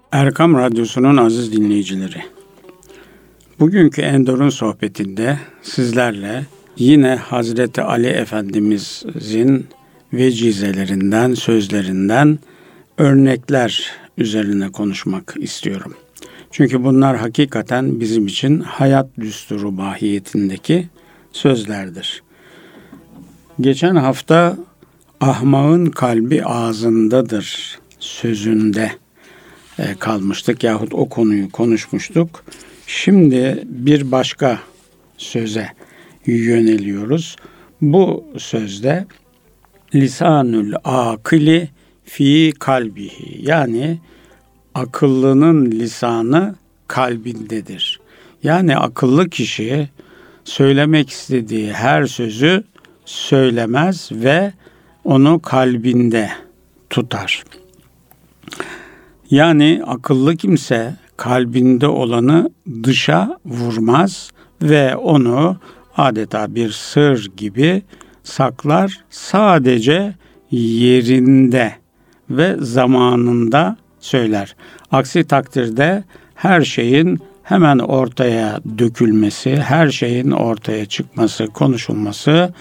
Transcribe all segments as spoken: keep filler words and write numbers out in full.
Erkam Radyosu'nun aziz dinleyicileri, bugünkü Endor'un sohbetinde sizlerle yine Hazreti Ali Efendimizin vecizelerinden, sözlerinden örnekler üzerine konuşmak istiyorum. Çünkü bunlar hakikaten bizim için hayat düsturu mahiyetindeki sözlerdir. Geçen hafta ahmağın kalbi ağzındadır sözünde kalmıştık yahut o konuyu konuşmuştuk. Şimdi bir başka söze yöneliyoruz. Bu sözde lisanül akili fi kalbihi, yani akıllının lisanı kalbindedir. Yani akıllı kişi söylemek istediği her sözü söylemez ve onu kalbinde tutar. Yani akıllı kimse kalbinde olanı dışa vurmaz ve onu adeta bir sır gibi saklar, sadece yerinde ve zamanında söyler. Aksi takdirde her şeyin hemen ortaya dökülmesi, her şeyin ortaya çıkması, konuşulması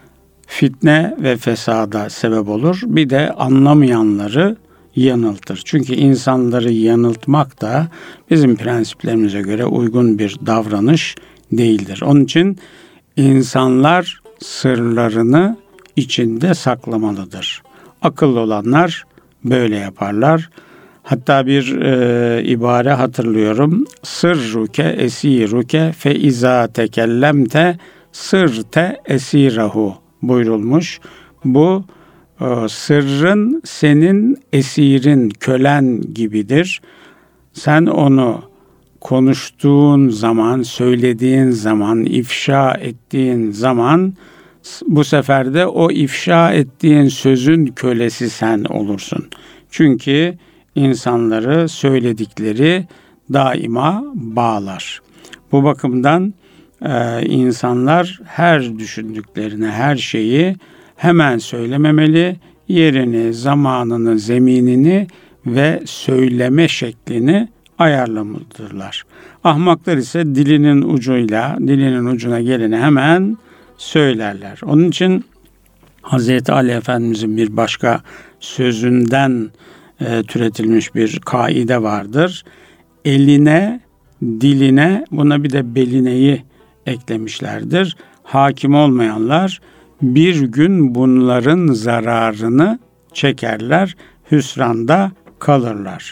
fitne ve fesada sebep olur. Bir de anlamayanları yanıltır. Çünkü insanları yanıltmak da bizim prensiplerimize göre uygun bir davranış değildir. Onun için insanlar sırlarını içinde saklamalıdır. Akıllı olanlar böyle yaparlar. Hatta bir e, ibare hatırlıyorum. Sırruke esiruke fe iza tekellemte sırte esirahu buyurulmuş. Bu e, sırrın senin esirin, kölen gibidir. Sen onu konuştuğun zaman, söylediğin zaman, ifşa ettiğin zaman bu sefer de o ifşa ettiğin sözün kölesi sen olursun. Çünkü insanları söyledikleri daima bağlar. Bu bakımdan e, insanlar her düşündüklerini, her şeyi hemen söylememeli. Yerini, zamanını, zeminini ve söyleme şeklini ayarlamalıdırlar. Ahmaklar ise dilinin ucuyla, dilinin ucuna geleni hemen söylerler. Onun için Hazreti Ali Efendimizin bir başka sözünden e, türetilmiş bir kaide vardır. Eline, diline, buna bir de belineyi eklemişlerdir. Hakim olmayanlar bir gün bunların zararını çekerler, hüsranda kalırlar.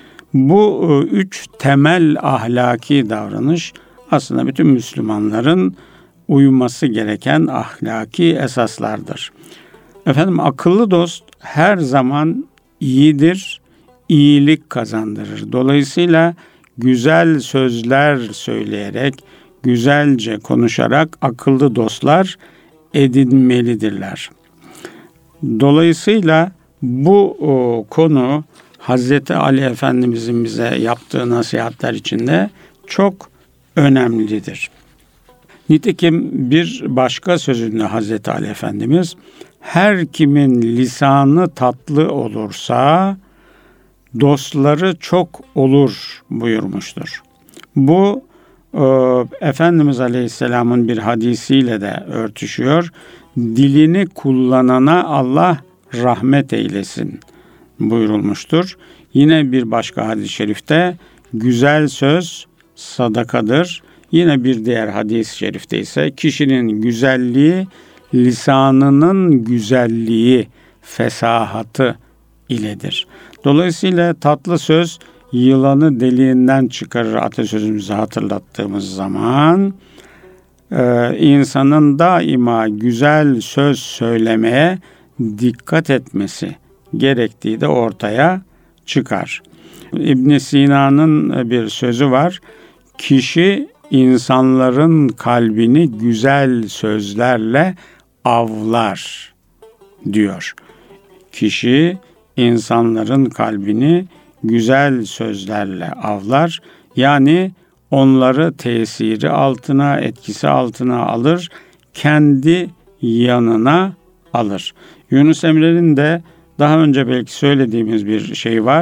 Bu üç temel ahlaki davranış aslında bütün Müslümanların uyması gereken ahlaki esaslardır. Efendim, akıllı dost her zaman iyidir, iyilik kazandırır. Dolayısıyla güzel sözler söyleyerek, güzelce konuşarak akıllı dostlar edinmelidirler. Dolayısıyla bu o, konu Hazreti Ali Efendimizin bize yaptığı nasihatler içinde çok önemlidir. Nitekim bir başka sözünde Hazreti Ali Efendimiz, her kimin lisanı tatlı olursa dostları çok olur buyurmuştur. Bu e, Efendimiz Aleyhisselam'ın bir hadisiyle de örtüşüyor. Dilini kullanana Allah rahmet eylesin buyurulmuştur. Yine bir başka hadis-i şerifte güzel söz sadakadır. Yine bir diğer hadis-i şerifte ise kişinin güzelliği lisanının güzelliği, fesahatı iledir. Dolayısıyla tatlı söz yılanı deliğinden çıkarır atasözümüzü hatırlattığımız zaman e, insanın daima güzel söz söylemeye dikkat etmesi gerektiği de ortaya çıkar. İbn Sina'nın bir sözü var. Kişi insanların kalbini güzel sözlerle avlar diyor. Kişi insanların kalbini güzel sözlerle avlar. Yani onları tesiri altına, etkisi altına alır, kendi yanına alır. Yunus Emre'nin de daha önce belki söylediğimiz bir şey var.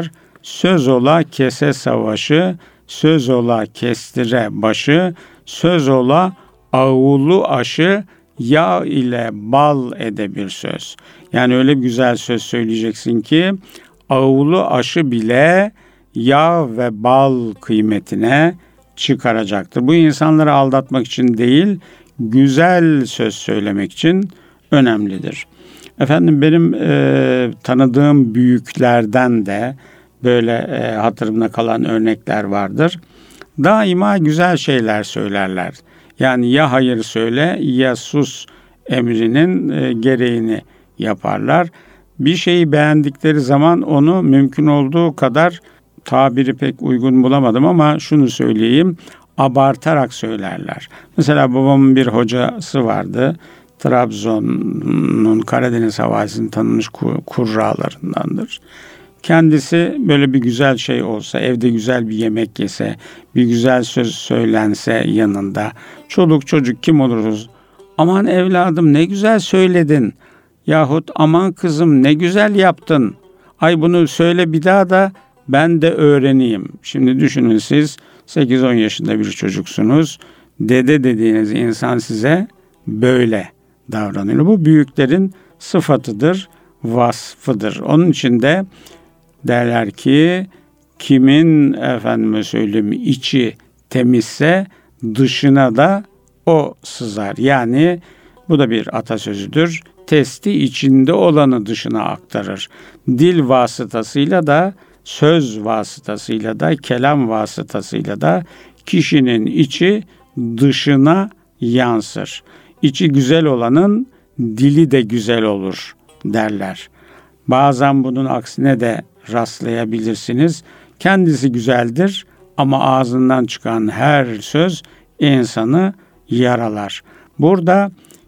söz ola kese savaşı, söz ola kestire başı, söz ola ağulu aşı, yağ ile bal ede bir söz. Yani öyle bir güzel söz söyleyeceksin ki ağulu aşı bile yağ ve bal kıymetine çıkaracaktır. Bu insanları aldatmak için değil, güzel söz söylemek için önemlidir. Efendim benim e, tanıdığım büyüklerden de böyle e, hatırımda kalan örnekler vardır. Daima güzel şeyler söylerler. Yani ya hayır söyle ya sus emrinin e, gereğini yaparlar. Bir şeyi beğendikleri zaman onu mümkün olduğu kadar, tabiri pek uygun bulamadım ama şunu söyleyeyim, abartarak söylerler. Mesela babamın bir hocası vardı. Trabzon'un Karadeniz havalisinin tanınmış kurralarındandır. Kendisi böyle bir güzel şey olsa, evde güzel bir yemek yese, bir güzel söz söylense yanında, çoluk çocuk kim oluruz? Aman evladım ne güzel söyledin. Yahut aman kızım ne güzel yaptın. Ay bunu söyle bir daha da ben de öğreneyim. Şimdi düşünün siz sekiz on yaşında bir çocuksunuz. Dede dediğiniz insan size böyle davranıyor. Bu büyüklerin sıfatıdır, vasfıdır. Onun için de derler ki kimin efendime söyleyeyim içi temizse dışına da o sızar. Yani bu da bir atasözüdür. Testi içinde olanı dışına aktarır. Dil vasıtasıyla da, söz vasıtasıyla da, kelam vasıtasıyla da kişinin içi dışına yansır. İçi güzel olanın dili de güzel olur derler. Bazen bunun aksine de rastlayabilirsiniz. Kendisi güzeldir ama ağzından çıkan her söz insanı yaralar. Burada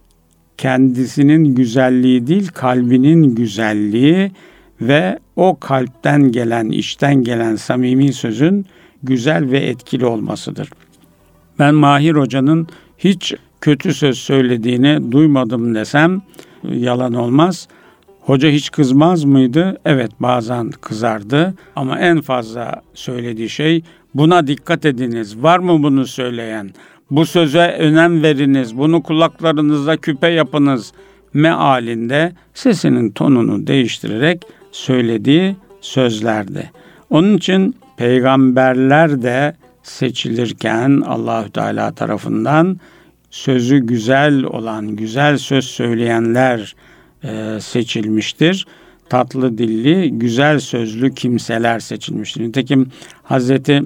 kendisinin güzelliği değil, kalbinin güzelliği ve o kalpten gelen, içten gelen samimi sözün güzel ve etkili olmasıdır. Ben Mahir Hoca'nın hiç kötü söz söylediğini duymadım desem yalan olmaz. Hoca hiç kızmaz mıydı? Evet, bazen kızardı ama en fazla söylediği şey buna dikkat ediniz. Var mı bunu söyleyen? Bu söze önem veriniz. Bunu kulaklarınızda küpe yapınız mealinde sesinin tonunu değiştirerek söylediği sözlerdi. Onun için peygamberler de seçilirken Allahü Teala tarafından sözü güzel olan, güzel söz söyleyenler e, seçilmiştir. Tatlı dilli, güzel sözlü kimseler seçilmiştir. Nitekim Hazreti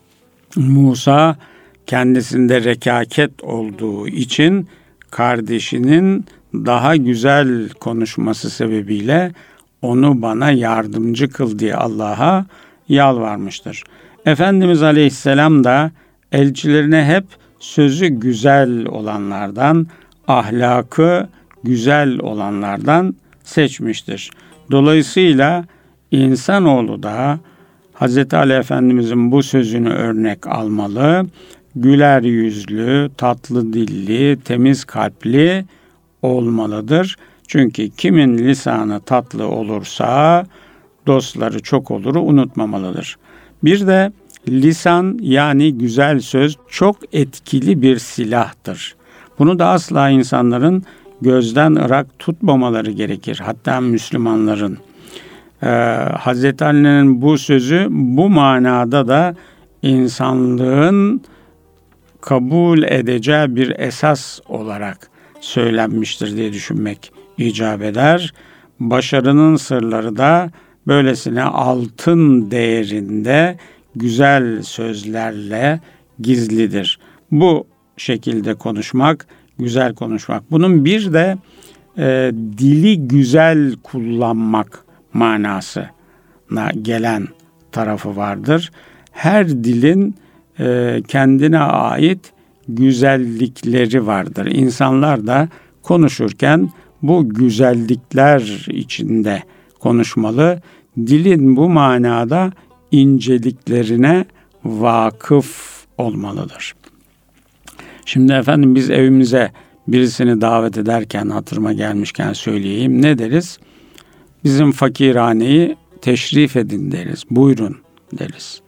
Musa kendisinde rekaket olduğu için kardeşinin daha güzel konuşması sebebiyle onu bana yardımcı kıl diye Allah'a yalvarmıştır. Efendimiz Aleyhisselam da elçilerine hep sözü güzel olanlardan, ahlakı güzel olanlardan seçmiştir. Dolayısıyla insanoğlu da Hazreti Ali Efendimizin bu sözünü örnek almalı, güler yüzlü, tatlı dilli, temiz kalpli olmalıdır. Çünkü kimin lisanı tatlı olursa dostları çok oluru unutmamalıdır. Bir de lisan yani güzel söz çok etkili bir silahtır. Bunu da asla insanların gözden ırak tutmamaları gerekir. Hatta Müslümanların. Ee, Hazreti Ali'nin bu sözü bu manada da insanlığın kabul edeceği bir esas olarak söylenmiştir diye düşünmek icap eder. Başarının sırları da böylesine altın değerinde güzel sözlerle gizlidir. Bu şekilde konuşmak, güzel konuşmak. Bunun bir de e, dili güzel kullanmak manasına gelen tarafı vardır. Her dilin e, kendine ait güzellikleri vardır. İnsanlar da konuşurken bu güzellikler içinde konuşmalı. Dilin bu manada inceliklerine vakıf olmalıdır. Şimdi efendim biz evimize birisini davet ederken hatırıma gelmişken söyleyeyim. Ne deriz? Bizim fakirhaneyi teşrif edin deriz, buyurun deriz.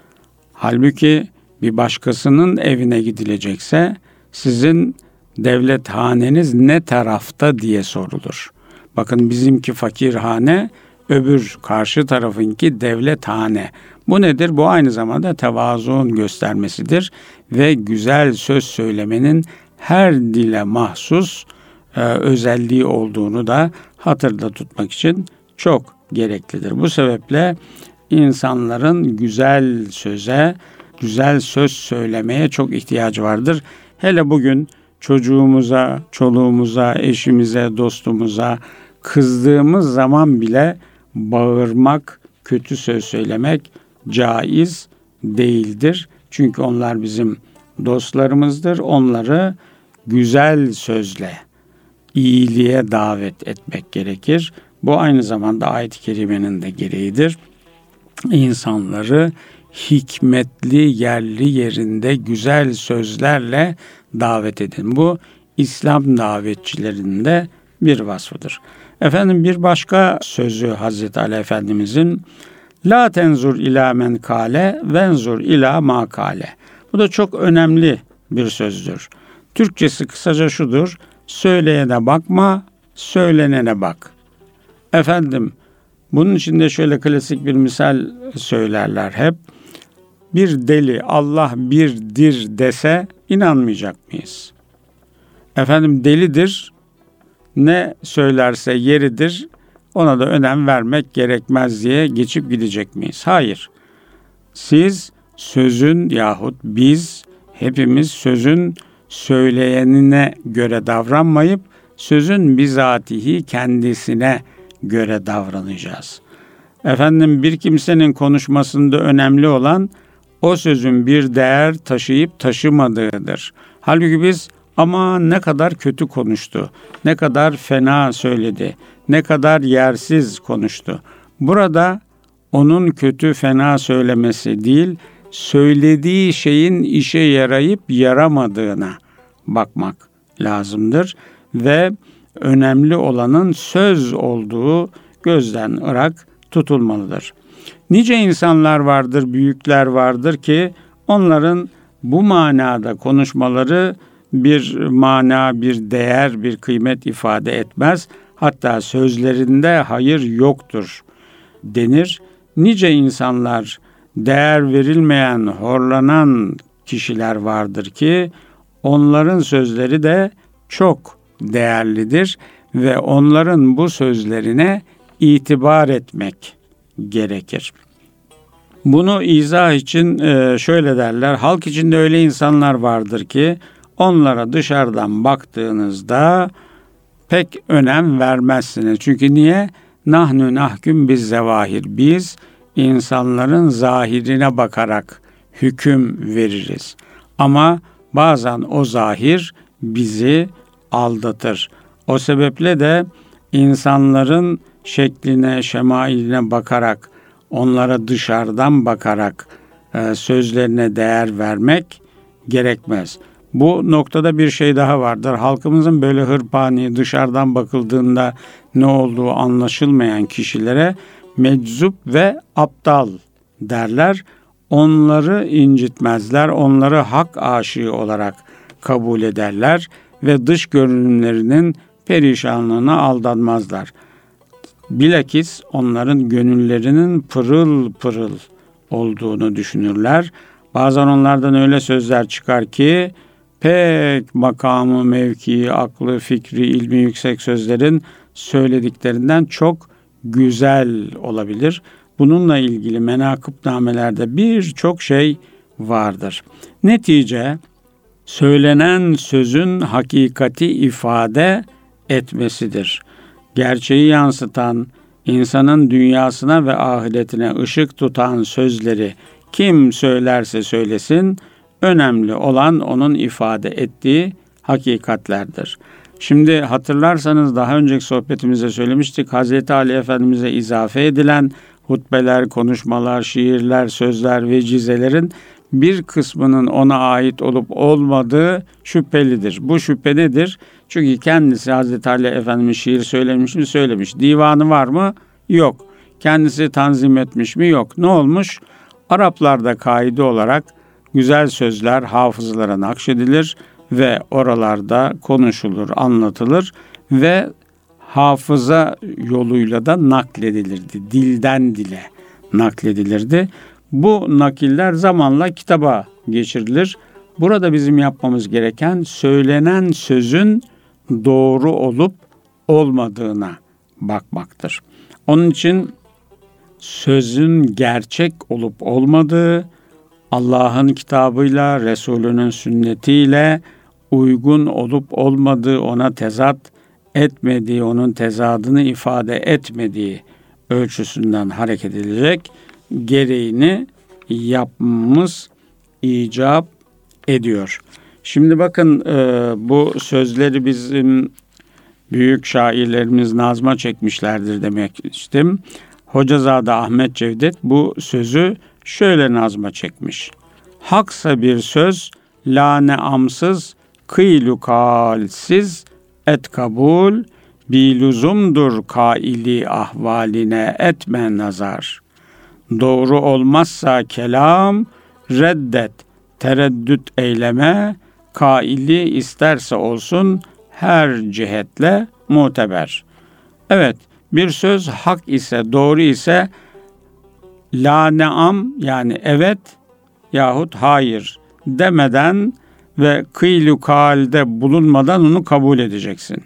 Halbuki bir başkasının evine gidilecekse sizin devlet haneniz ne tarafta diye sorulur. Bakın bizimki fakirhane, öbür karşı tarafınki devlet hane. Bu nedir? Bu aynı zamanda tevazuun göstermesidir ve güzel söz söylemenin her dile mahsus e, özelliği olduğunu da hatırda tutmak için çok gereklidir. Bu sebeple insanların güzel söze, güzel söz söylemeye çok ihtiyacı vardır. Hele bugün çocuğumuza, çoluğumuza, eşimize, dostumuza kızdığımız zaman bile bağırmak, kötü söz söylemek caiz değildir. Çünkü onlar bizim dostlarımızdır. Onları güzel sözle, iyiliğe davet etmek gerekir. Bu aynı zamanda ayet-i kerimenin de gereğidir. İnsanları hikmetli, yerli yerinde güzel sözlerle davet edin. Bu İslam davetçilerinin de bir vasfıdır. Efendim bir başka sözü Hazreti Ali Efendimizin La tenzur ila men kale venzur ila ma kale. Bu da çok önemli bir sözdür. Türkçesi kısaca şudur. Söyleyene bakma, söylenene bak. Efendim bunun içinde şöyle klasik bir misal söylerler hep. Bir deli Allah birdir dese inanmayacak mıyız? Efendim delidir, ne söylerse yeridir, ona da önem vermek gerekmez diye geçip gidecek miyiz? Hayır. Siz sözün yahut biz hepimiz sözün söyleyenine göre davranmayıp sözün bizatihi kendisine göre davranacağız. Efendim bir kimsenin konuşmasında önemli olan o sözün bir değer taşıyıp taşımadığıdır. Halbuki biz ama ne kadar kötü konuştu, ne kadar fena söyledi, ne kadar yersiz konuştu. Burada onun kötü fena söylemesi değil, söylediği şeyin işe yarayıp yaramadığına bakmak lazımdır. Ve önemli olanın söz olduğu gözden ırak tutulmalıdır. Nice insanlar vardır, büyükler vardır ki onların bu manada konuşmaları bir mana, bir değer, bir kıymet ifade etmez. Hatta sözlerinde hayır yoktur denir. Nice insanlar, değer verilmeyen, horlanan kişiler vardır ki onların sözleri de çok değerlidir ve onların bu sözlerine itibar etmek gerekir. Bunu izah için şöyle derler. Halk içinde öyle insanlar vardır ki onlara dışarıdan baktığınızda pek önem vermezsiniz. Çünkü niye? Nahnu nahküm biz zevahir. Biz insanların zahirine bakarak hüküm veririz. Ama bazen o zahir bizi aldatır. O sebeple de insanların şekline, şemailine bakarak, onlara dışarıdan bakarak e, sözlerine değer vermek gerekmez. Bu noktada bir şey daha vardır. Halkımızın böyle hırpani, dışarıdan bakıldığında ne olduğu anlaşılmayan kişilere meczup ve aptal derler. Onları incitmezler, onları hak aşığı olarak kabul ederler ve dış görünümlerinin perişanlığına aldanmazlar. Bilakis onların gönüllerinin pırıl pırıl olduğunu düşünürler. Bazen onlardan öyle sözler çıkar ki pek makamı, mevkii, aklı, fikri, ilmi yüksek sözlerin söylediklerinden çok güzel olabilir. Bununla ilgili menakıbnamelerde birçok şey vardır. Netice söylenen sözün hakikati ifade etmesidir. Gerçeği yansıtan, insanın dünyasına ve ahiretine ışık tutan sözleri kim söylerse söylesin, önemli olan onun ifade ettiği hakikatlerdir. Şimdi hatırlarsanız daha önceki sohbetimizde söylemiştik. Hazreti Ali Efendimiz'e izafe edilen hutbeler, konuşmalar, şiirler, sözler, vecizelerin bir kısmının ona ait olup olmadığı şüphelidir. Bu şüphe nedir? Çünkü kendisi Hazreti Ali Efendimiz şiir söylemiş mi? Söylemiş. Divanı var mı? Yok. kendisi tanzim etmiş mi? Yok. Ne olmuş? Araplarda kaide olarak güzel sözler hafızlara nakşedilir ve oralarda konuşulur, anlatılır ve hafıza yoluyla da nakledilirdi. Dilden dile nakledilirdi. Bu nakiller zamanla kitaba geçirilir. Burada bizim yapmamız gereken söylenen sözün doğru olup olmadığına bakmaktır. Onun için sözün gerçek olup olmadığı, Allah'ın kitabıyla, Resulünün sünnetiyle uygun olup olmadığı, ona tezat etmediği, onun tezadını ifade etmediği ölçüsünden hareket edilecek, gereğini yapmamız icap ediyor. Şimdi bakın bu sözleri bizim büyük şairlerimiz nazma çekmişlerdir demiştim. Hocazade Ahmet Cevdet bu sözü şöyle nazma çekmiş. Haksa bir söz, lane amsız, kıylu kalsiz, et kabul, biluzumdur kaili ahvaline etme nazar. Doğru olmazsa kelam, reddet, tereddüt eyleme, kaili isterse olsun her cihetle muteber. Evet, bir söz hak ise, doğru ise la neam yani evet yahut hayır demeden ve kıylu kalde bulunmadan onu kabul edeceksin.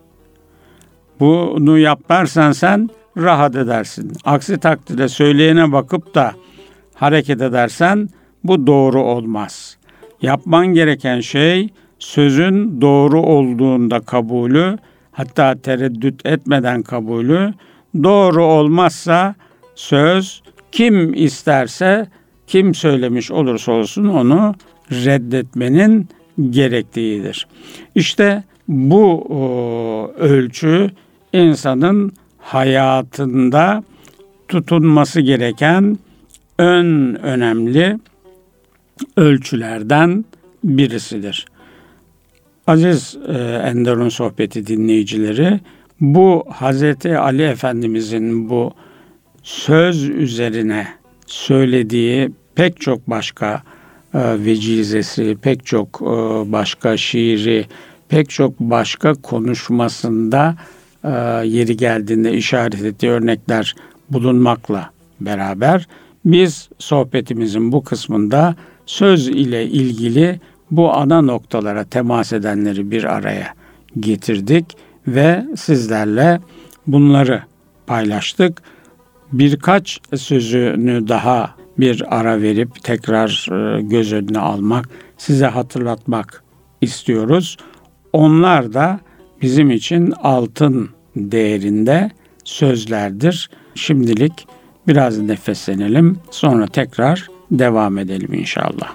Bunu yaparsan sen rahat edersin. Aksi takdirde söyleyene bakıp da hareket edersen bu doğru olmaz. Yapman gereken şey sözün doğru olduğunda kabulü, hatta tereddüt etmeden kabulü. Doğru olmazsa söz kim isterse, kim söylemiş olursa olsun onu reddetmenin gerektiğidir. İşte bu o, ölçü insanın hayatında tutunması gereken en önemli ölçülerden birisidir. Aziz e, Enderun Sohbeti dinleyicileri, bu Hazreti Ali Efendimizin bu söz üzerine söylediği pek çok başka e, vecizesi, pek çok e, başka şiiri, pek çok başka konuşmasında e, yeri geldiğinde işaret ettiği örnekler bulunmakla beraber biz sohbetimizin bu kısmında söz ile ilgili bu ana noktalara temas edenleri bir araya getirdik ve sizlerle bunları paylaştık. Birkaç sözünü daha bir ara verip tekrar göz önüne almak, size hatırlatmak istiyoruz. Onlar da bizim için altın değerinde sözlerdir. Şimdilik biraz nefeslenelim, sonra tekrar devam edelim inşallah.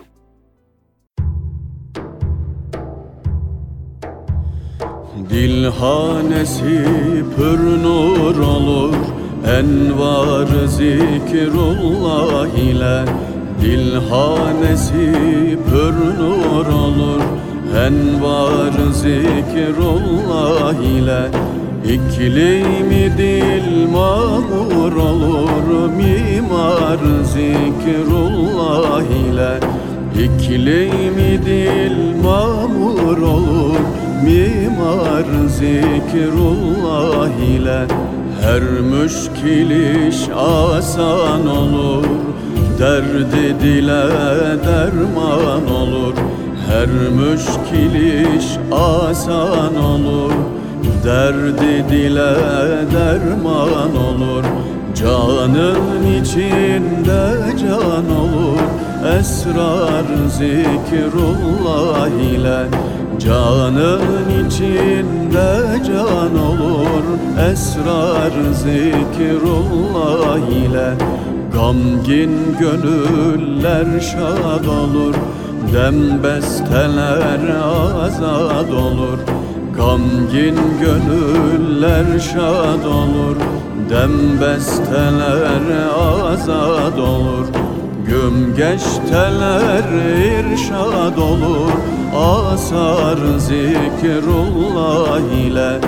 Dilhanesi pür nur olur, envar zikrullah ile. Dilhanesi pür nur olur, envar zikrullah ile. İklimi dil mamur olur, mimar zikrullah ile. İklimi dil mamur olur, mimar zikrullah ile. Her müşkil iş asan olur, derdi dile derman olur. Her müşkil iş asan olur, derdi dile derman olur. Canın içinde can olur, esrar zikrullah ile. Canın içinde can olur, esrar zikrullah ile. Gamgin gönüller şad olur, dem besteler azad olur. Gamgin gönüller şad olur, dem besteler azad olur. Gömgeçteler irşad olur, asar zikrullah ile.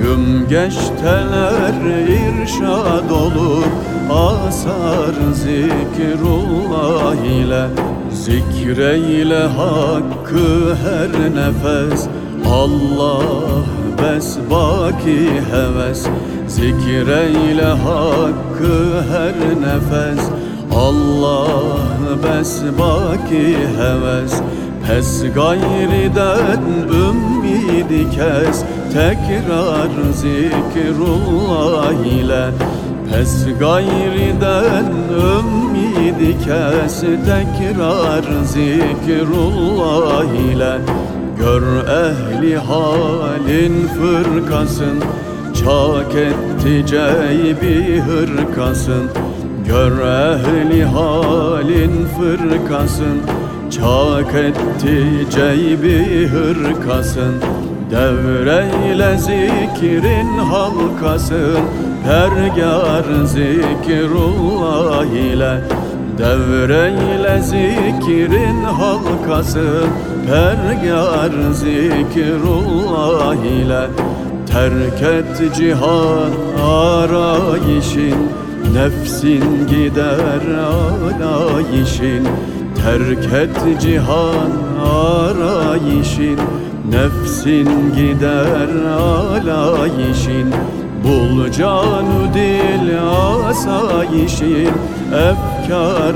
Güm geçteler irşad olur, asar zikrullah ile. Zikreyle hakkı her nefes, Allah bes baki heves. Zikreyle hakkı her nefes, Allah bes baki heves. Pes gayriden ümmidi kes, tekrar zikrullah ile. Pes gayriden ümmidi kes, tekrar zikrullah ile. Gör ehli halin fırkasın, çak etti ceybi hırkasın. Gör ehli halin fırkasın, çak etti ceybi hırkasın. Devreyle zikrin halkasın, pergar zikrullah ile. Devreyle zikrin halkasın, pergar zikrullah ile. Terk et cihan arayışın, nefsin gider alayişin. Terk et cihan arayışın, nefsin gider alayişin. Bul canı dil asayişin, efkar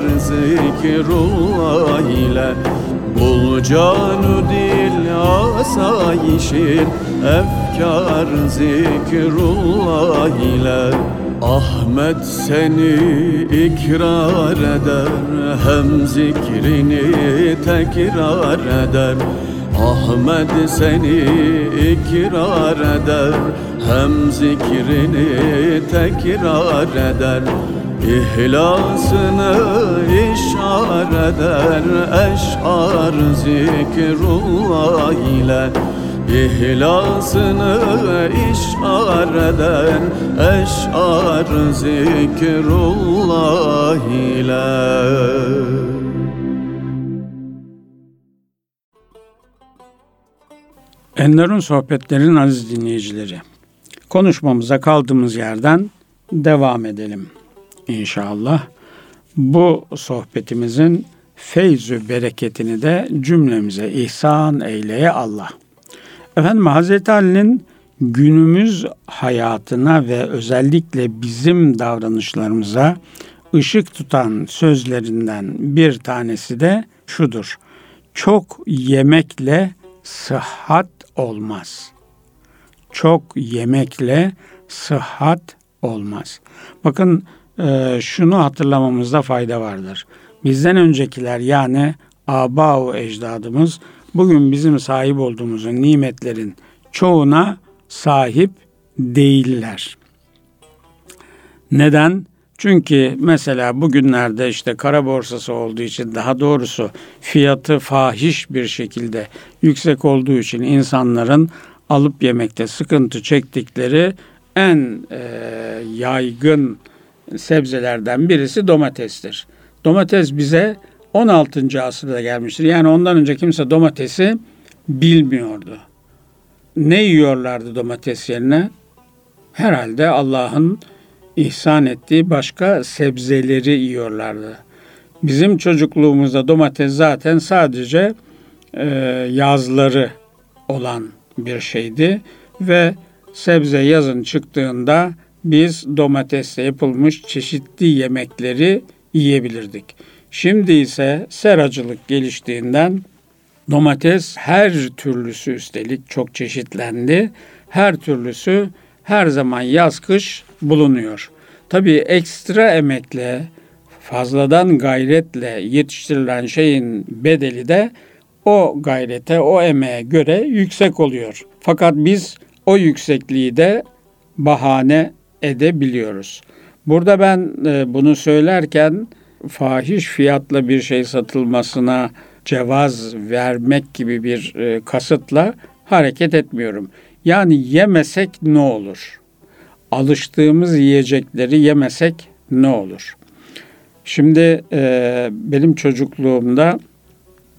zikrullah ile. Bul canı dil asayişin, efkar zikrullah ile. Ahmet seni ikrar eder, hem zikrini tekrar eder. Ahmet seni ikrar eder, hem zikrini tekrar eder. İhlasını işar eder, eş'ar zikrullah ile. İhlasını işar eden, eş'ar zikrullah ile. Enderun Sohbetler'in aziz dinleyicileri, konuşmamıza kaldığımız yerden devam edelim inşallah. Bu sohbetimizin feyzü bereketini de cümlemize ihsan eyleye Allah. Efendim, Hazreti Ali'nin günümüz hayatına ve özellikle bizim davranışlarımıza ışık tutan sözlerinden bir tanesi de şudur: çok yemekle sıhhat olmaz. Çok yemekle sıhhat olmaz. Bakın, e, şunu hatırlamamızda fayda vardır. Bizden öncekiler, yani aba-u ecdadımız, bugün bizim sahip olduğumuzun nimetlerin çoğuna sahip değiller. Neden? Çünkü mesela bugünlerde işte kara borsası olduğu için, daha doğrusu fiyatı fahiş bir şekilde yüksek olduğu için insanların alıp yemekte sıkıntı çektikleri en e, yaygın sebzelerden birisi domatestir. Domates bize on altıncı asırda gelmiştir. Yani ondan önce kimse domatesi bilmiyordu. Ne yiyorlardı domates yerine? Herhalde Allah'ın ihsan ettiği başka sebzeleri yiyorlardı. Bizim çocukluğumuzda domates zaten sadece e, yazları olan bir şeydi ve sebze yazın çıktığında biz domatesle yapılmış çeşitli yemekleri yiyebilirdik. Şimdi ise seracılık geliştiğinden domates her türlüsü, üstelik çok çeşitlendi, her türlüsü her zaman yaz kış bulunuyor. Tabii ekstra emekle, fazladan gayretle yetiştirilen şeyin bedeli de o gayrete, o emeğe göre yüksek oluyor. Fakat biz o yüksekliği de bahane edebiliyoruz. Burada ben bunu söylerken fahiş fiyatla bir şey satılmasına cevaz vermek gibi bir kasıtla hareket etmiyorum. Yani yemesek ne olur? Alıştığımız yiyecekleri yemesek ne olur? Şimdi e, benim çocukluğumda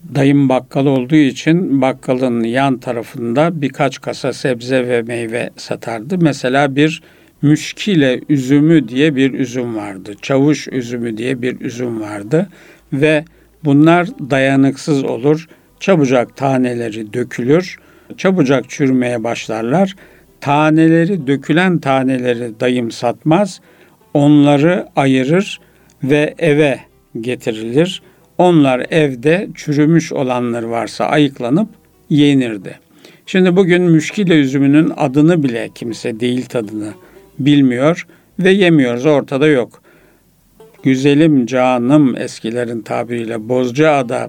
Dayım bakkal olduğu için bakkalın yan tarafında birkaç kasa sebze ve meyve satardı. Mesela bir müşkile üzümü diye bir üzüm vardı. Çavuş üzümü diye bir üzüm vardı. Ve bunlar dayanıksız olur. Çabucak taneleri dökülür. Çabucak çürümeye başlarlar. Taneleri, dökülen taneleri dayım satmaz. Onları ayırır ve eve getirilir. Onlar evde çürümüş olanlar varsa ayıklanıp yenirdi. Şimdi bugün müşkile üzümünün adını bile kimse değil tadını bilmiyor ve yemiyoruz, ortada yok. Güzelim canım eskilerin tabiriyle Bozcaada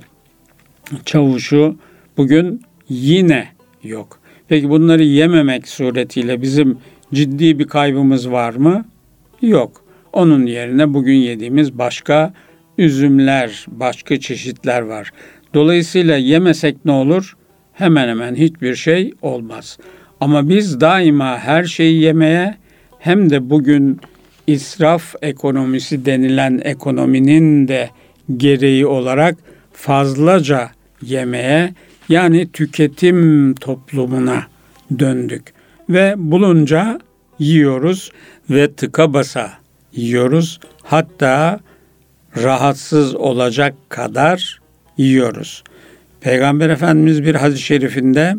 çavuşu bugün yine yok. Peki bunları yememek suretiyle bizim ciddi bir kaybımız var mı? Yok. Onun yerine bugün yediğimiz başka üzümler, başka çeşitler var. Dolayısıyla yemesek ne olur? Hemen hemen hiçbir şey olmaz. Ama biz daima her şeyi yemeye, hem de bugün israf ekonomisi denilen ekonominin de gereği olarak fazlaca yemeye, yani tüketim toplumuna döndük. Ve bulunca yiyoruz ve tıka basa yiyoruz. Hatta rahatsız olacak kadar yiyoruz. Peygamber Efendimiz bir hadis-i şerifinde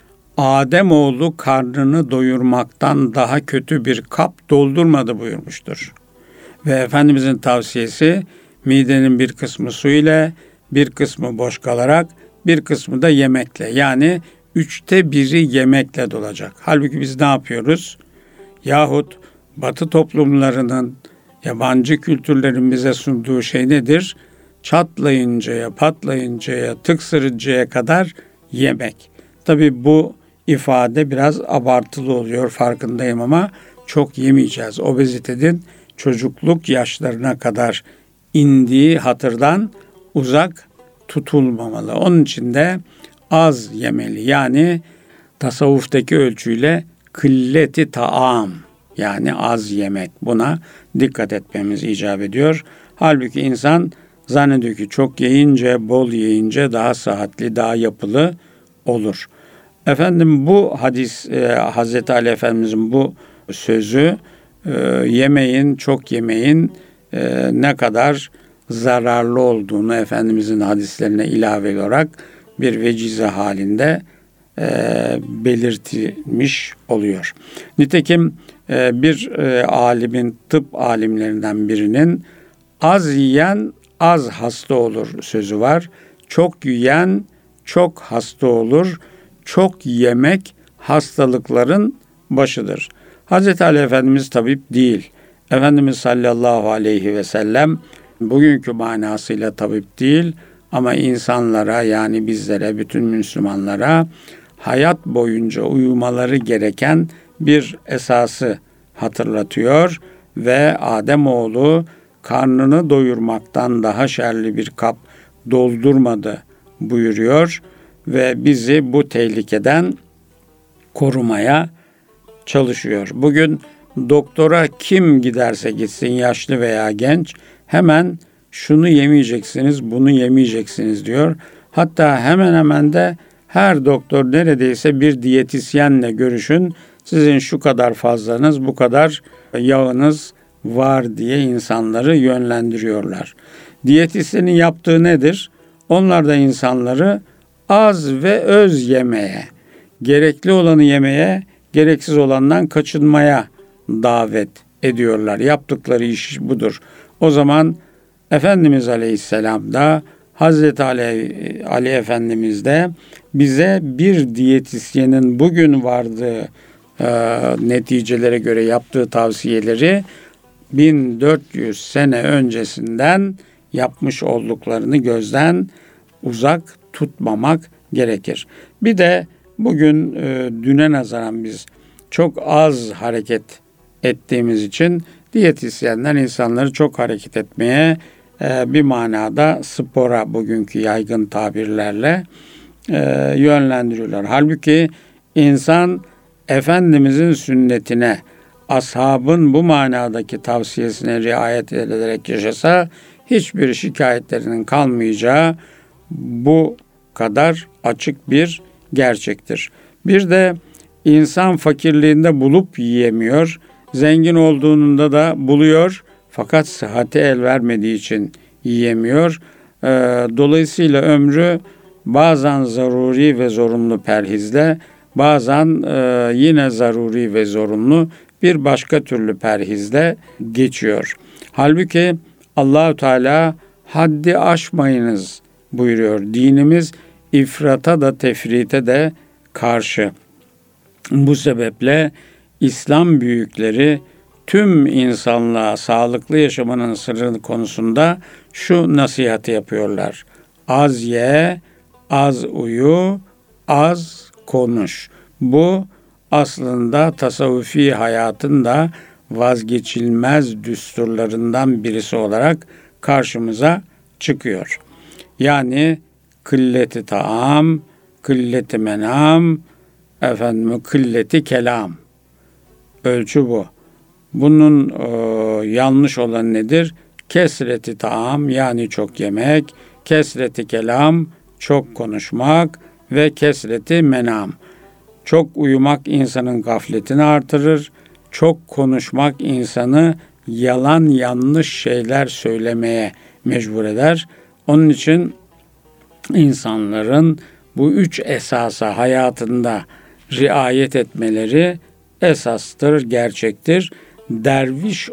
Ademoğlu karnını doyurmaktan daha kötü bir kap doldurmadı buyurmuştur. Ve Efendimizin tavsiyesi midenin bir kısmı su ile, bir kısmı boş kalarak, bir kısmı da yemekle, yani üçte biri yemekle dolacak. Halbuki biz ne yapıyoruz? Yahut Batı toplumlarının, yabancı kültürlerin bize sunduğu şey nedir? Çatlayıncaya, patlayıncaya, tıksırıncaya kadar yemek. Tabii bu ifade biraz abartılı oluyor, farkındayım, ama çok yemeyeceğiz. Obezitenin çocukluk yaşlarına kadar indiği hatırdan uzak tutulmamalı. Onun için de az yemeli. Yani tasavvuftaki ölçüyle kılleti taam, yani az yemek. Buna dikkat etmemiz icap ediyor. Halbuki insan zannediyor ki çok yiyince, bol yiyince daha sıhhatli, daha yapılı olur. Efendim bu hadis, e, Hazreti Ali Efendimizin bu sözü e, yemeğin, çok yemeğin e, ne kadar zararlı olduğunu Efendimizin hadislerine ilave olarak bir vecize halinde e, belirtilmiş oluyor. Nitekim e, bir e, alimin, tıp alimlerinden birinin az yiyen az hasta olur sözü var. Çok yiyen çok hasta olur. Çok yemek hastalıkların başıdır. Hazreti Ali Efendimiz tabip değil. Efendimiz sallallahu aleyhi ve sellem bugünkü manasıyla tabip değil, ama insanlara, yani bizlere, bütün Müslümanlara hayat boyunca uyumaları gereken bir esası hatırlatıyor ve Ademoğlu karnını doyurmaktan daha şerli bir kap doldurmadı buyuruyor ve bizi bu tehlikeden korumaya çalışıyor. Bugün doktora kim giderse gitsin, yaşlı veya genç, hemen şunu yemeyeceksiniz, bunu yemeyeceksiniz diyor. Hatta hemen hemen de her doktor neredeyse bir diyetisyenle görüşün, sizin şu kadar fazlanız, bu kadar yağınız var diye insanları yönlendiriyorlar. Diyetisyenin yaptığı nedir? Onlar da insanları az ve öz yemeye, gerekli olanı yemeye, gereksiz olandan kaçınmaya davet ediyorlar. Yaptıkları iş budur. O zaman Efendimiz Aleyhisselam da, Hazreti Ali, Ali Efendimiz de bize bir diyetisyenin bugün vardığı e, neticelere göre yaptığı tavsiyeleri bin dört yüz sene öncesinden yapmış olduklarını gözden uzak tutmamak gerekir. Bir de bugün e, düne nazaran biz çok az hareket ettiğimiz için diyetisyenler insanları çok hareket etmeye, e, bir manada spora, bugünkü yaygın tabirlerle e, yönlendiriyorlar. Halbuki insan Efendimizin sünnetine, ashabın bu manadaki tavsiyesine riayet ederek yaşasa hiçbir şikayetlerinin kalmayacağı bu kadar açık bir gerçektir. Bir de insan fakirliğinde bulup yiyemiyor, zengin olduğunda da buluyor fakat sıhhati el vermediği için yiyemiyor. Ee, dolayısıyla ömrü bazen zaruri ve zorunlu perhizle, bazen e, yine zaruri ve zorunlu bir başka türlü perhizle geçiyor. Halbuki Allah-u Teala haddi aşmayınız buyuruyor. Dinimiz ifrata da tefrite de karşı. Bu sebeple İslam büyükleri tüm insanlığa sağlıklı yaşamanın sırrı konusunda şu nasihati yapıyorlar. Az ye, az uyu, az konuş. Bu aslında tasavvufi hayatın da vazgeçilmez düsturlarından birisi olarak karşımıza çıkıyor. Yani kılleti taam, kılleti menam, efendim kılleti kelam. Ölçü bu. Bunun e, yanlış olan nedir? Kesreti taam yani çok yemek, kesreti kelam çok konuşmak ve kesreti menam. Çok uyumak insanın gafletini artırır. Çok konuşmak insanı yalan yanlış şeyler söylemeye mecbur eder. Onun için insanların bu üç esasa hayatında riayet etmeleri esastır, gerçektir. Derviş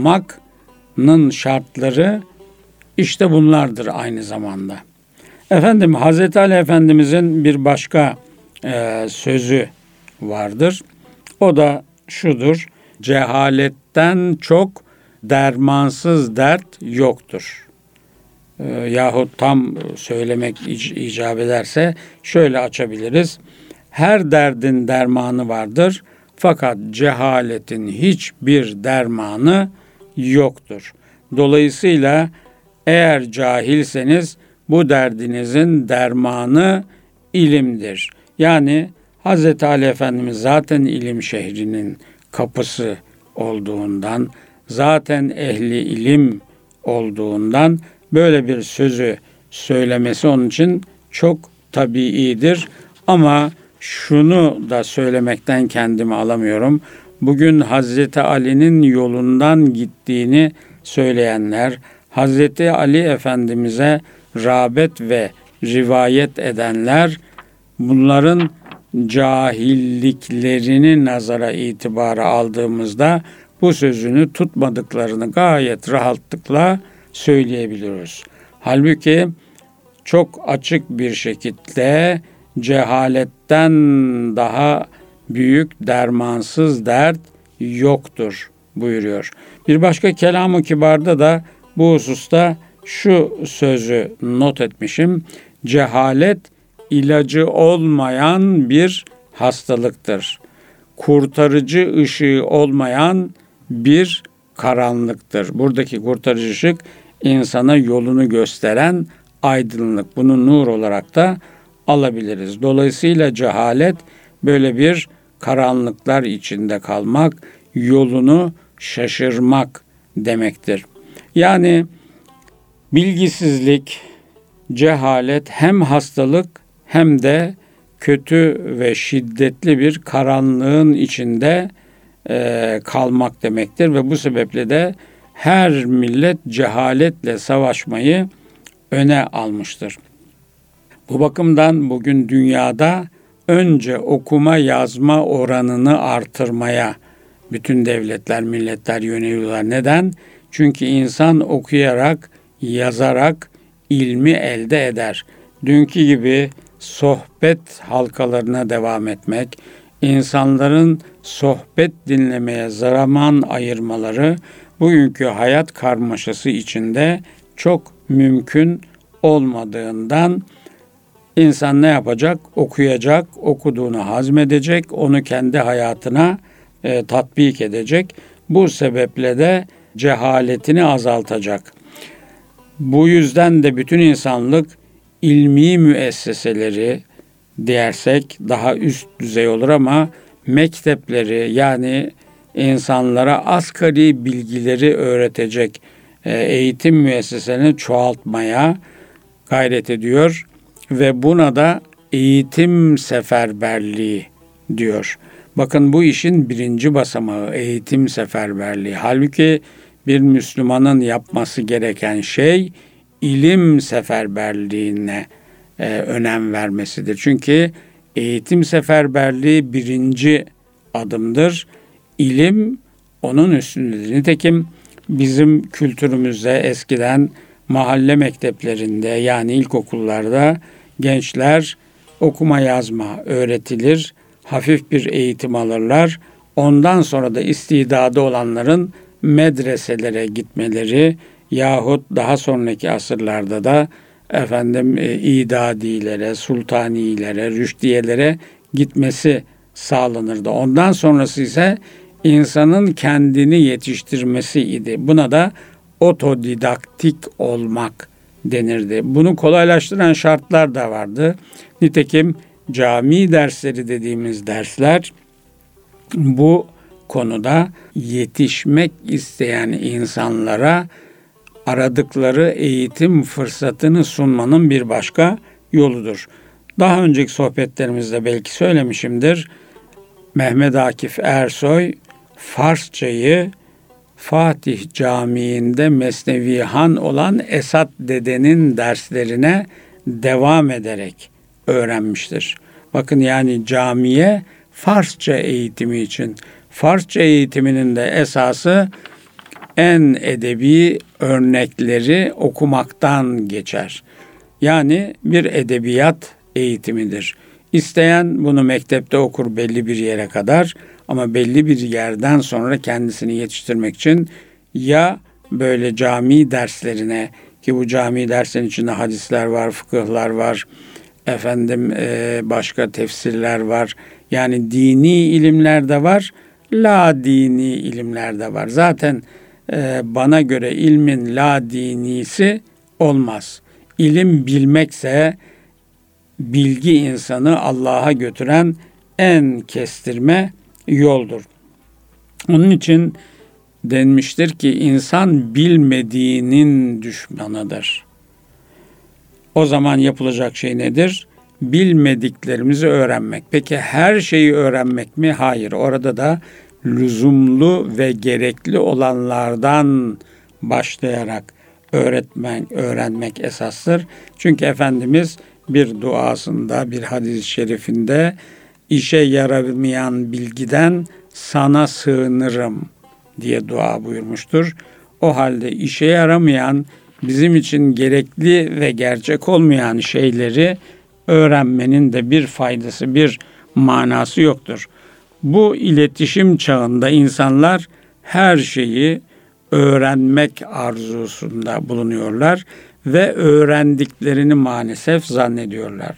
olmanın şartları işte bunlardır aynı zamanda. Efendim Hazreti Ali Efendimizin bir başka e, sözü vardır. O da şudur. Cehaletten çok dermansız dert yoktur. E, yahut tam söylemek ic- icap ederse şöyle açabiliriz. Her derdin dermanı vardır. Fakat cehaletin hiçbir dermanı yoktur. Dolayısıyla eğer cahilseniz bu derdinizin dermanı ilimdir. Yani Hz. Ali Efendimiz zaten ilim şehrinin kapısı olduğundan, zaten ehli ilim olduğundan böyle bir sözü söylemesi onun için çok tabiidir. Ama şunu da söylemekten kendimi alamıyorum. Bugün Hazreti Ali'nin yolundan gittiğini söyleyenler, Hazreti Ali Efendimiz'e rağbet ve rivayet edenler, bunların cahilliklerini nazara itibara aldığımızda bu sözünü tutmadıklarını gayet rahatlıkla söyleyebiliyoruz. Halbuki çok açık bir şekilde cehaletten daha büyük dermansız dert yoktur buyuruyor. Bir başka Kelam-ı Kibar'da da bu hususta şu sözü not etmişim. Cehalet ilacı olmayan bir hastalıktır. Kurtarıcı ışığı olmayan bir karanlıktır. Buradaki kurtarıcı ışık insana yolunu gösteren aydınlık. Bunu nur olarak da alabiliriz. Dolayısıyla cehalet böyle bir karanlıklar içinde kalmak, yolunu şaşırmak demektir. Yani bilgisizlik, cehalet hem hastalık hem de kötü ve şiddetli bir karanlığın içinde e, kalmak demektir ve bu sebeple de her millet cehaletle savaşmayı öne almıştır. Bu bakımdan bugün dünyada önce okuma yazma oranını artırmaya bütün devletler, milletler yöneliyorlar. Neden? Çünkü insan okuyarak, yazarak ilmi elde eder. Dünkü gibi sohbet halkalarına devam etmek, insanların sohbet dinlemeye zaman ayırmaları bugünkü hayat karmaşası içinde çok mümkün olmadığından insan ne yapacak? Okuyacak, okuduğunu hazmedecek, onu kendi hayatına e, tatbik edecek. Bu sebeple de cehaletini azaltacak. Bu yüzden de bütün insanlık ilmi müesseseleri dersek daha üst düzey olur ama mektepleri yani insanlara asgari bilgileri öğretecek eğitim müesseselerini çoğaltmaya gayret ediyor. ve buna da eğitim seferberliği diyor. Bakın bu işin birinci basamağı eğitim seferberliği. Halbuki bir Müslümanın yapması gereken şey ilim seferberliğine e, önem vermesidir. Çünkü eğitim seferberliği birinci adımdır. İlim onun üstündedir. Nitekim bizim kültürümüzde eskiden mahalle mekteplerinde yani ilkokullarda gençler okuma yazma öğretilir. Hafif bir eğitim alırlar. Ondan sonra da istidadı olanların medreselere gitmeleri yahut daha sonraki asırlarda da efendim e, idadilere, sultanilere, rüşdiyelere gitmesi sağlanırdı. Ondan sonrası ise insanın kendini yetiştirmesi idi. Buna da otodidaktik olmak denirdi. Bunu kolaylaştıran şartlar da vardı. Nitekim cami dersleri dediğimiz dersler bu konuda yetişmek isteyen insanlara aradıkları eğitim fırsatını sunmanın bir başka yoludur. Daha önceki sohbetlerimizde belki söylemişimdir. Mehmet Akif Ersoy Farsçayı Fatih Camii'nde Mesnevihan olan Esat Dede'nin derslerine devam ederek öğrenmiştir. Bakın yani camiye Farsça eğitimi için. Farsça eğitiminin de esası en edebi örnekleri okumaktan geçer. Yani bir edebiyat eğitimidir. İsteyen bunu mektepte okur belli bir yere kadar ama belli bir yerden sonra kendisini yetiştirmek için ya böyle cami derslerine, ki bu cami derslerinin içinde hadisler var, fıkıhlar var, efendim başka tefsirler var. Yani dini ilimler de var, la dini ilimler de var. Zaten bana göre ilmin la dinisi olmaz. İlim bilmekse bilgi insanı Allah'a götüren en kestirme yoldur. Onun için denmiştir ki insan bilmediğinin düşmanıdır. O zaman yapılacak şey nedir? Bilmediklerimizi öğrenmek. Peki her şeyi öğrenmek mi? Hayır. Orada da lüzumlu ve gerekli olanlardan başlayarak öğretmek, öğrenmek esastır. Çünkü Efendimiz bir duasında, bir hadis-i şerifinde işe yaramayan bilgiden sana sığınırım diye dua buyurmuştur. O halde işe yaramayan, bizim için gerekli ve gerçek olmayan şeyleri öğrenmenin de bir faydası, bir manası yoktur. Bu iletişim çağında insanlar her şeyi öğrenmek arzusunda bulunuyorlar ve öğrendiklerini maalesef zannediyorlar.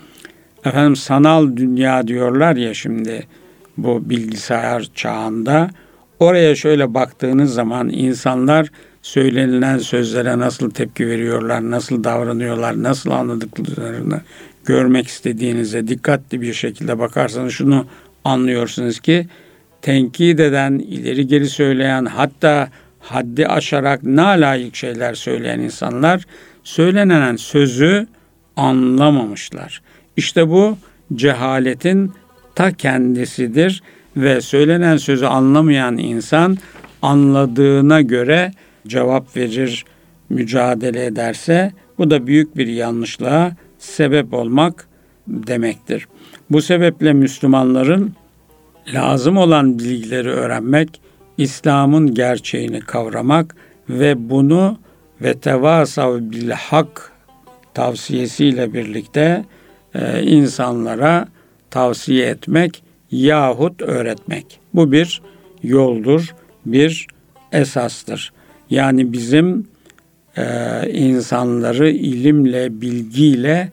Efendim sanal dünya diyorlar ya şimdi bu bilgisayar çağında. Oraya şöyle baktığınız zaman insanlar söylenilen sözlere nasıl tepki veriyorlar, nasıl davranıyorlar, nasıl anladıklarını görmek istediğinizde dikkatli bir şekilde bakarsanız şunu anlıyorsunuz ki tenkit eden, ileri geri söyleyen, hatta haddi aşarak nalayık şeyler söyleyen insanlar söylenen sözü anlamamışlar. İşte bu cehaletin ta kendisidir ve söylenen sözü anlamayan insan anladığına göre cevap verir, mücadele ederse bu da büyük bir yanlışlığa sebep olmak demektir. Bu sebeple Müslümanların lazım olan bilgileri öğrenmek, İslam'ın gerçeğini kavramak ve bunu ve tevasav bil hak tavsiyesiyle birlikte e, insanlara tavsiye etmek yahut öğretmek. Bu bir yoldur, bir esastır. Yani bizim e, insanları ilimle, bilgiyle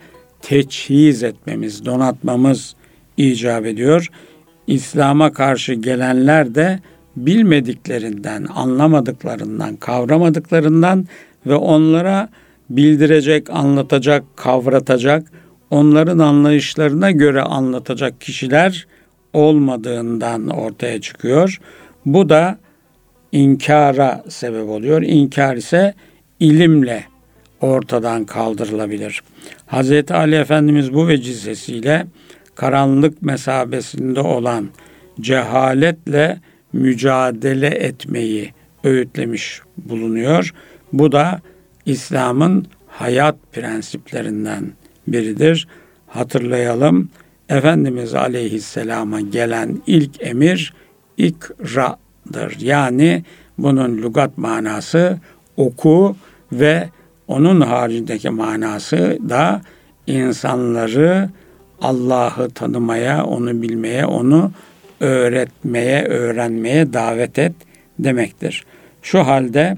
teçhiz etmemiz, donatmamız icap ediyor. İslam'a karşı gelenler de bilmediklerinden, anlamadıklarından, kavramadıklarından ve onlara bildirecek, anlatacak, kavratacak, onların anlayışlarına göre anlatacak kişiler olmadığından ortaya çıkıyor. Bu da inkara sebep oluyor. İnkar ise ilimle ortadan kaldırılabilir. Hazreti Ali Efendimiz bu vecizesiyle karanlık mesabesinde olan cehaletle mücadele etmeyi öğütlemiş bulunuyor. Bu da İslam'ın hayat prensiplerinden biridir. Hatırlayalım, Efendimiz Aleyhisselam'a gelen ilk emir ikra'dır. Yani bunun lügat manası oku ve onun haricindeki manası da insanları Allah'ı tanımaya, onu bilmeye, onu öğretmeye, öğrenmeye davet et demektir. Şu halde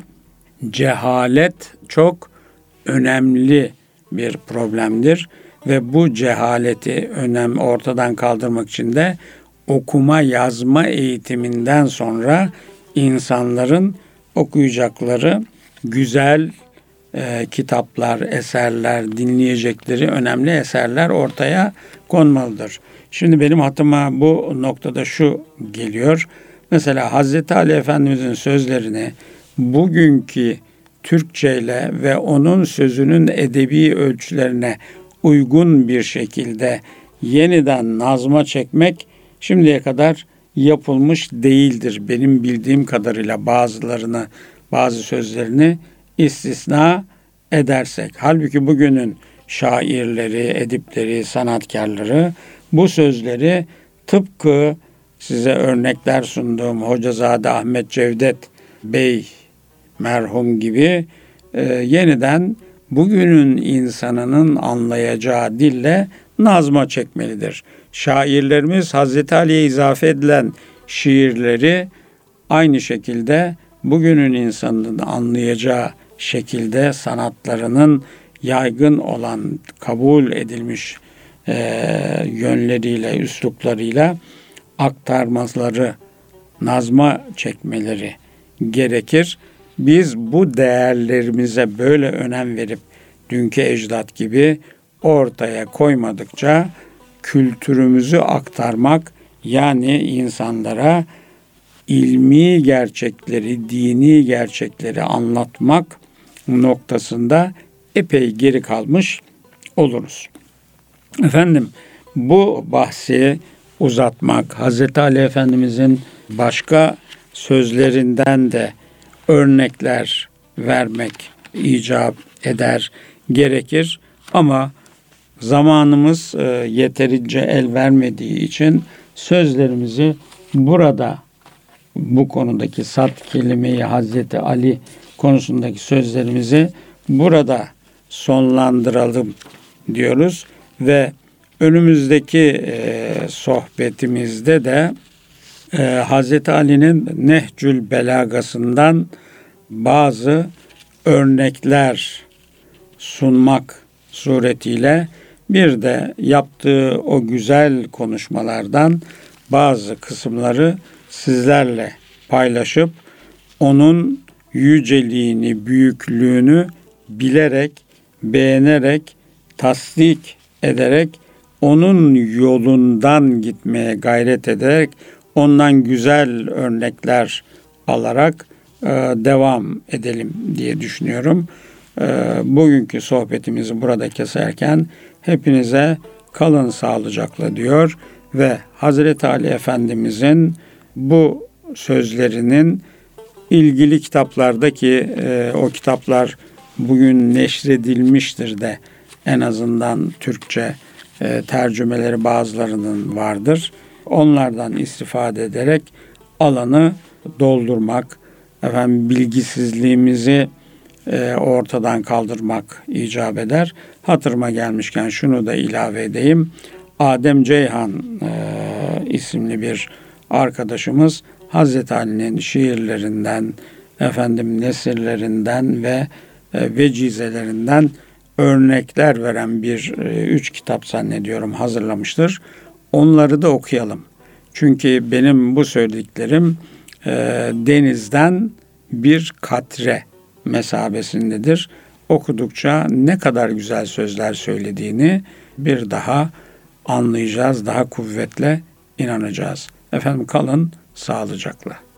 cehalet çok önemli bir problemdir ve bu cehaleti önem ortadan kaldırmak için de okuma yazma eğitiminden sonra insanların okuyacakları güzel e, kitaplar, eserler, dinleyecekleri önemli eserler ortaya konmalıdır. Şimdi benim hatıma bu noktada şu geliyor. Mesela Hazreti Ali Efendimizin sözlerini bugünkü Türkçe ile ve onun sözünün edebi ölçülerine uygun bir şekilde yeniden nazma çekmek şimdiye kadar yapılmış değildir. Benim bildiğim kadarıyla bazılarını, bazı sözlerini istisna edersek. Halbuki bugünün şairleri, edipleri, sanatkarları bu sözleri tıpkı size örnekler sunduğum Hocazade Ahmet Cevdet Bey merhum gibi e, yeniden bugünün insanının anlayacağı dille nazma çekmelidir. Şairlerimiz Hazreti Ali'ye izafe edilen şiirleri aynı şekilde bugünün insanının anlayacağı şekilde sanatlarının yaygın olan, kabul edilmiş e, yönleriyle, üsluplarıyla aktarmaları, nazma çekmeleri gerekir. Biz bu değerlerimize böyle önem verip dünkü ecdat gibi ortaya koymadıkça kültürümüzü aktarmak, yani insanlara ilmi gerçekleri, dini gerçekleri anlatmak noktasında epey geri kalmış oluruz. Efendim, bu bahsi uzatmak, Hazreti Ali Efendimizin başka sözlerinden de örnekler vermek icap eder, gerekir. Ama zamanımız yeterince el vermediği için sözlerimizi burada, bu konudaki sat kelimeyi Hazreti Ali konusundaki sözlerimizi burada sonlandıralım diyoruz ve önümüzdeki e, sohbetimizde de e, Hazreti Ali'nin Nehcül Belagasından bazı örnekler sunmak suretiyle bir de yaptığı o güzel konuşmalardan bazı kısımları sizlerle paylaşıp onun yüceliğini, büyüklüğünü bilerek, beğenerek, tasdik ederek, onun yolundan gitmeye gayret ederek, ondan güzel örnekler alarak e, devam edelim diye düşünüyorum. E, bugünkü sohbetimizi burada keserken hepinize kalın sağlıcakla diyor ve Hazreti Ali Efendimizin bu sözlerinin ilgili kitaplardaki e, o kitaplar bugün neşredilmiştir de en azından Türkçe e, tercümeleri bazılarının vardır. Onlardan istifade ederek alanı doldurmak, efendim bilgisizliğimizi e, ortadan kaldırmak icap eder. Hatırıma gelmişken şunu da ilave edeyim. Adem Ceyhan e, isimli bir arkadaşımız Hazreti Ali'nin şiirlerinden, efendim nesirlerinden ve e, vecizelerinden örnekler veren bir e, üç kitap zannediyorum hazırlamıştır. Onları da okuyalım. Çünkü benim bu söylediklerim e, denizden bir katre mesabesindedir. Okudukça ne kadar güzel sözler söylediğini bir daha anlayacağız, daha kuvvetle inanacağız. Efendim kalın sağlıcakla.